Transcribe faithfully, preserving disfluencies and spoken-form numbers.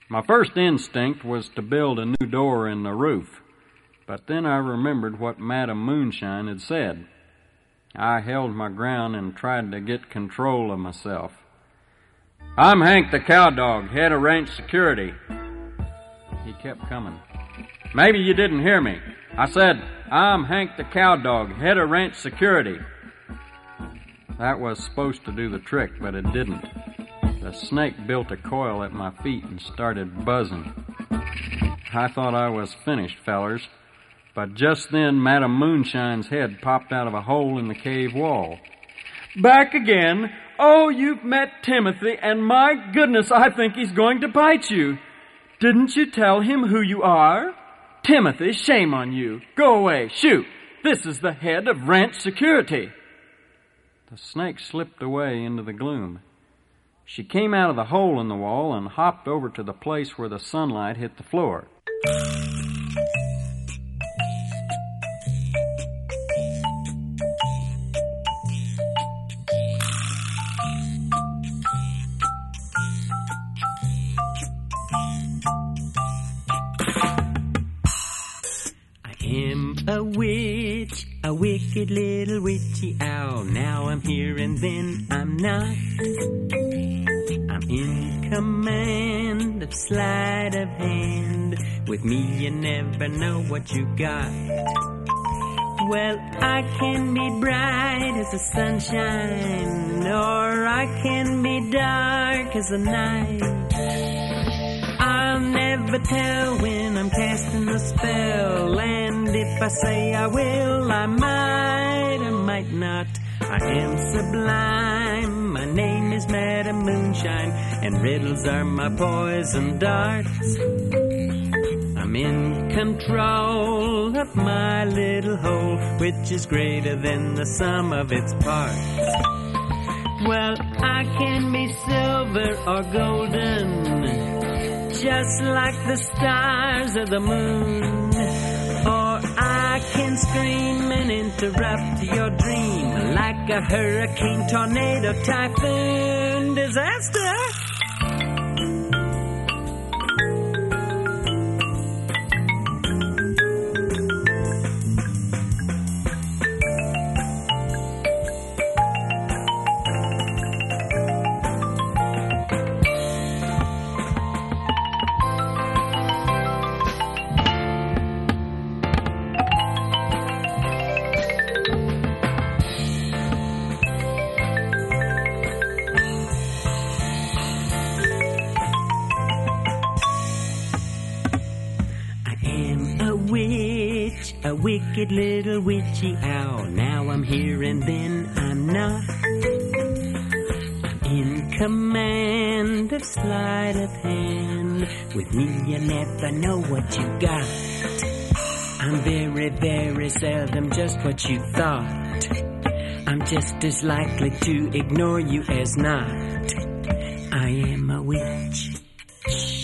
My first instinct was to build a new door in the roof, but then I remembered what Madam Moonshine had said. I held my ground and tried to get control of myself. "I'm Hank the Cowdog, head of ranch security." He kept coming. "Maybe you didn't hear me. I said, I'm Hank the Cowdog, head of ranch security." That was supposed to do the trick, but it didn't. The snake built a coil at my feet and started buzzing. I thought I was finished, fellers, but just then Madam Moonshine's head popped out of a hole in the cave wall. "Back again? Oh, you've met Timothy, and my goodness, I think he's going to bite you. Didn't you tell him who you are? Timothy, shame on you. Go away, shoot. This is the head of ranch security." The snake slipped away into the gloom. She came out of the hole in the wall and hopped over to the place where the sunlight hit the floor. A witch, a wicked little witchy owl. Now I'm here and then I'm not. I'm in command of sleight of hand. With me you never know what you got. Well, I can be bright as the sunshine, or I can be dark as the night. I'll never tell when I'm casting a spell, and if I say I will, I might, I might not. I am sublime, my name is Madam Moonshine, and riddles are my poison darts. I'm in control of my little hole, which is greater than the sum of its parts. Well, I can be silver or golden, just like the stars of the moon. Or I can scream and interrupt your dream, like a hurricane, tornado, typhoon, disaster. A wicked little witchy owl. Now I'm here and then I'm not. I'm in command of sleight of hand. With me you never know what you got. I'm very, very seldom just what you thought. I'm just as likely to ignore you as not. I am a witch.